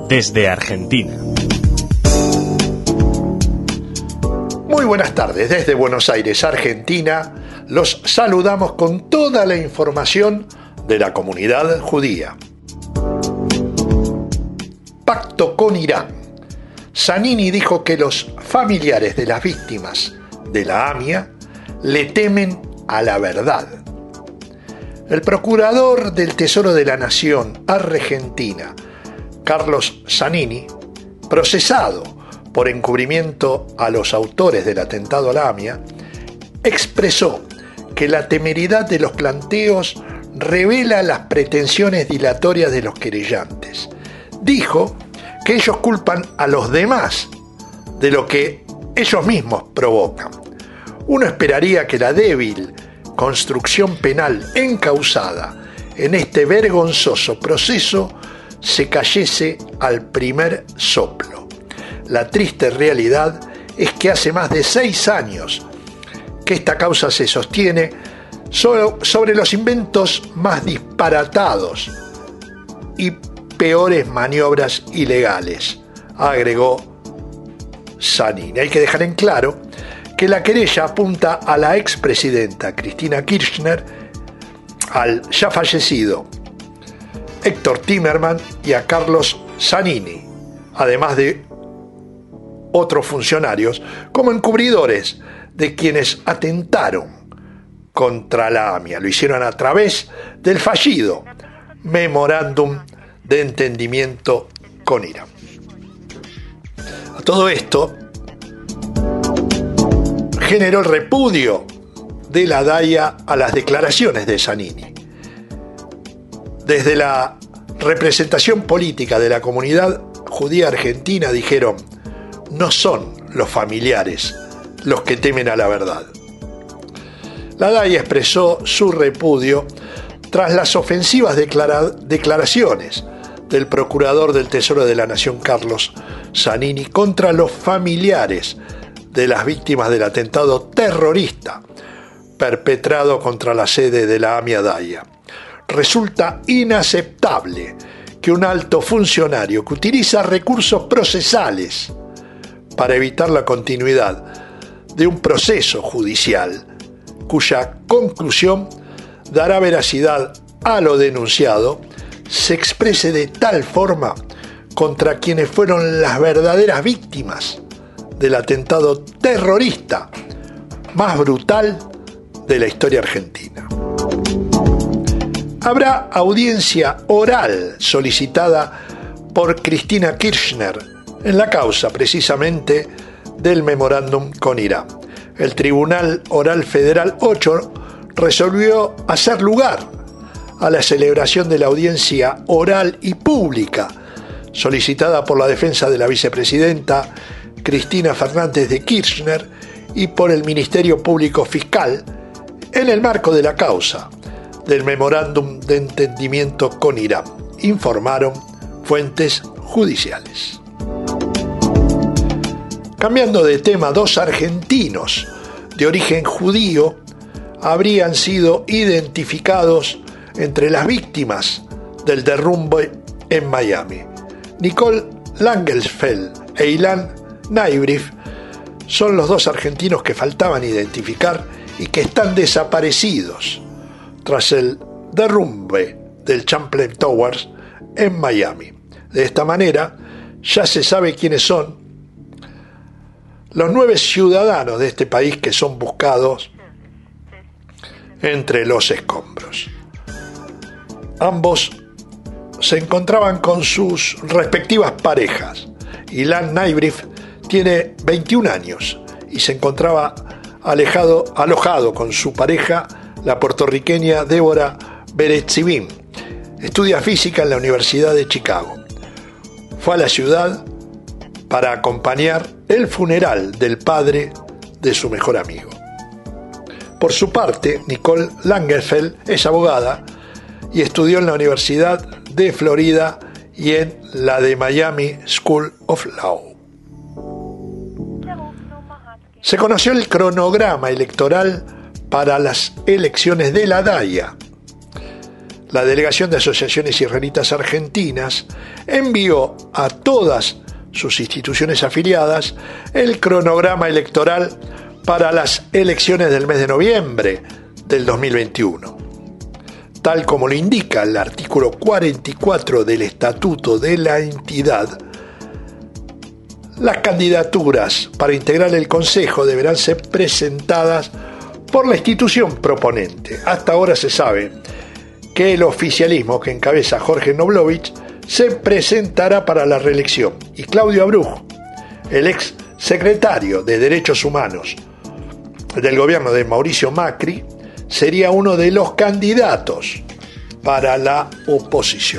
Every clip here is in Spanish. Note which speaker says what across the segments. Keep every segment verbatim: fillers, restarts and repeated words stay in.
Speaker 1: desde Argentina.
Speaker 2: Muy buenas tardes, desde Buenos Aires, Argentina. Los saludamos con toda la información de la comunidad judía. Pacto con Irán. Zanini dijo que los familiares de las víctimas de la AMIA le temen a la verdad. El procurador del Tesoro de la Nación Argentina, Carlos Zanini, procesado por encubrimiento a los autores del atentado a la AMIA, expresó que la temeridad de los planteos revela las pretensiones dilatorias de los querellantes. Dijo que ellos culpan a los demás de lo que ellos mismos provocan. Uno esperaría que la débil construcción penal encausada en este vergonzoso proceso se cayese al primer soplo. La triste realidad es que hace más de seis años que esta causa se sostiene sobre los inventos más disparatados y peores maniobras ilegales, agregó Zanini. Hay que dejar en claro que la querella apunta a la expresidenta Cristina Kirchner, al ya fallecido Héctor Timerman y a Carlos Zanini, además de otros funcionarios, como encubridores de quienes atentaron contra la AMIA. Lo hicieron a través del fallido memorándum de entendimiento con Irán. A todo esto generó el repudio de la D A I A a las declaraciones de Zanini. Desde la representación política de la comunidad judía argentina dijeron: no son los familiares los que temen a la verdad. La D A I A expresó su repudio tras las ofensivas declara- declaraciones del procurador del Tesoro de la Nación, Carlos Zanini, contra los familiares de las víctimas del atentado terrorista perpetrado contra la sede de la AMIA D A I A. Resulta inaceptable que un alto funcionario que utiliza recursos procesales para evitar la continuidad de un proceso judicial, cuya conclusión dará veracidad a lo denunciado, se exprese de tal forma contra quienes fueron las verdaderas víctimas del atentado terrorista más brutal de la historia argentina. Habrá audiencia oral solicitada por Cristina Kirchner en la causa precisamente del memorándum con Irán. El Tribunal Oral Federal ocho resolvió hacer lugar a la celebración de la audiencia oral y pública solicitada por la defensa de la vicepresidenta Cristina Fernández de Kirchner y por el Ministerio Público Fiscal en el marco de la causa del memorándum de entendimiento con Irán, informaron fuentes judiciales. Cambiando de tema, dos argentinos de origen judío habrían sido identificados entre las víctimas del derrumbe en Miami. Nicole Langenfeld e Ilan Naibrif son los dos argentinos que faltaban identificar y que están desaparecidos tras el derrumbe del Champlain Towers en Miami. De esta manera, ya se sabe quiénes son los nueve ciudadanos de este país que son buscados entre los escombros. Ambos se encontraban con sus respectivas parejas. Ilan Naibrif tiene veintiún años y se encontraba alejado, alojado con su pareja, la puertorriqueña Débora Berezivin. Estudia física en la Universidad de Chicago. Fue a la ciudad para acompañar el funeral del padre de su mejor amigo. Por su parte, Nicole Langenfeld es abogada y estudió en la Universidad de Florida y en la de Miami School of Law. Se conoció el cronograma electoral para las elecciones de la D A I A. la Delegación de Asociaciones Israelitas Argentinas envió a todas sus instituciones afiliadas el cronograma electoral para las elecciones del mes de noviembre del dos mil veintiuno. Tal como lo indica el artículo cuarenta y cuatro del Estatuto de la entidad, las candidaturas para integrar el Consejo deberán ser presentadas por la institución proponente. Hasta ahora se sabe que el oficialismo que encabeza Jorge Knoblovich se presentará para la reelección y Claudio Abruj, el ex secretario de Derechos Humanos del gobierno de Mauricio Macri, sería uno de los candidatos para la oposición.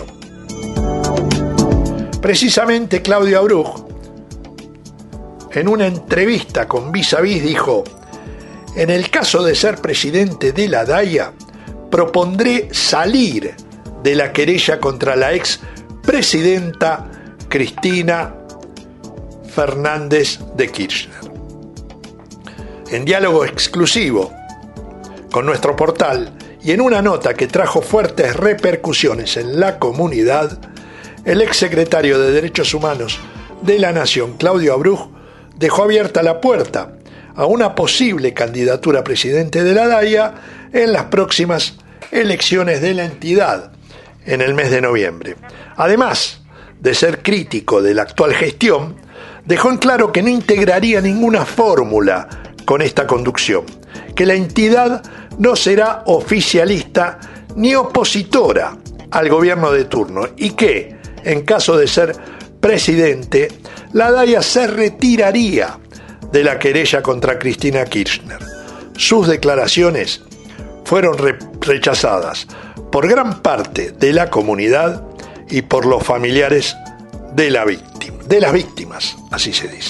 Speaker 2: Precisamente Claudio Abruj, en una entrevista con Vis a Vis, dijo: en el caso de ser presidente de la D A I A, propondré salir de la querella contra la ex presidenta Cristina Fernández de Kirchner. En diálogo exclusivo con nuestro portal y en una nota que trajo fuertes repercusiones en la comunidad, el exsecretario de Derechos Humanos de la Nación, Claudio Abruj, dejó abierta la puerta a una posible candidatura a presidente de la D A I A en las próximas elecciones de la entidad en el mes de noviembre. Además de ser crítico de la actual gestión, dejó en claro que no integraría ninguna fórmula con esta conducción, que la entidad no será oficialista ni opositora al gobierno de turno y que, en caso de ser presidente, la D A I A se retiraría de la querella contra Cristina Kirchner. Sus declaraciones fueron re- rechazadas por gran parte de la comunidad y por los familiares de, la víctima, de las víctimas, así se dice.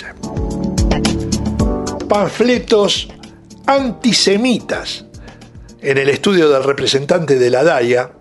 Speaker 2: Panfletos antisemitas en el estudio del representante de la D A I A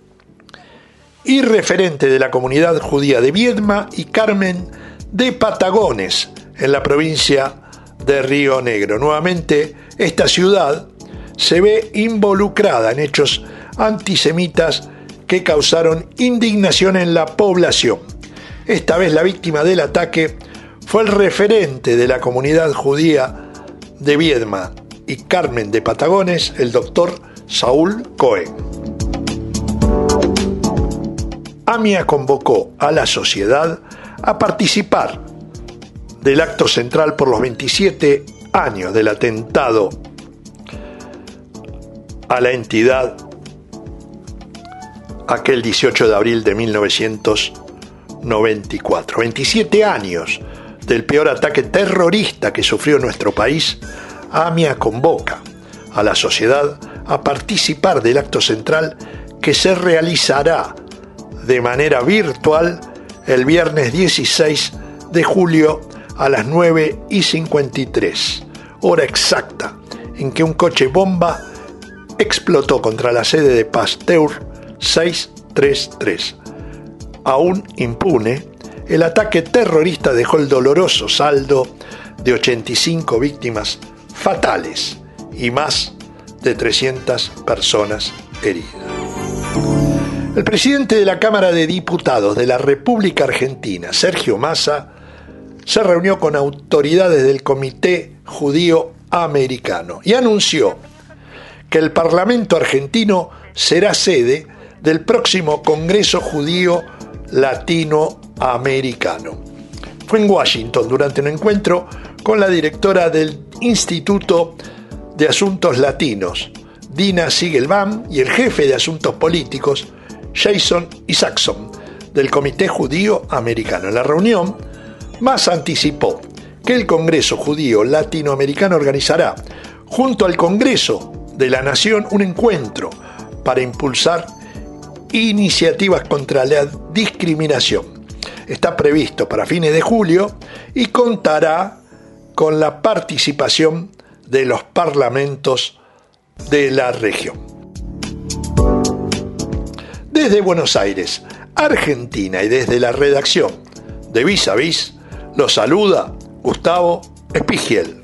Speaker 2: y referente de la comunidad judía de Viedma y Carmen de Patagones en la provincia de Río Negro. Nuevamente, esta ciudad se ve involucrada en hechos antisemitas que causaron indignación en la población. Esta vez la víctima del ataque fue el referente de la comunidad judía de Viedma y Carmen de Patagones, el doctor Saúl Cohen. AMIA convocó a la sociedad a participar del acto central por los veintisiete años del atentado a la entidad aquel dieciocho de abril de mil novecientos noventa y cuatro. veintisiete años del peor ataque terrorista que sufrió nuestro país. AMIA convoca a la sociedad a participar del acto central que se realizará de manera virtual el viernes dieciséis de julio a las nueve y cincuenta y tres, hora exacta en que un coche bomba explotó contra la sede de Pasteur seiscientos treinta y tres. Aún impune, el ataque terrorista dejó el doloroso saldo de ochenta y cinco víctimas fatales y más de trescientas personas heridas. El presidente de la Cámara de Diputados de la República Argentina, Sergio Massa, se reunió con autoridades del Comité Judío Americano y anunció que el Parlamento argentino será sede del próximo Congreso Judío Latinoamericano. Fue en Washington durante un encuentro con la directora del Instituto de Asuntos Latinos, Dina Siegelbaum, y el jefe de Asuntos Políticos, Jason Isaacson, del Comité Judío Americano. En la reunión, Massa anticipó que el Congreso Judío Latinoamericano organizará, junto al Congreso de la Nación, un encuentro para impulsar iniciativas contra la discriminación. Está previsto para fines de julio y contará con la participación de los parlamentos de la región. Desde Buenos Aires, Argentina, y desde la redacción de Vis a Vis, los saluda Gustavo Espigiel.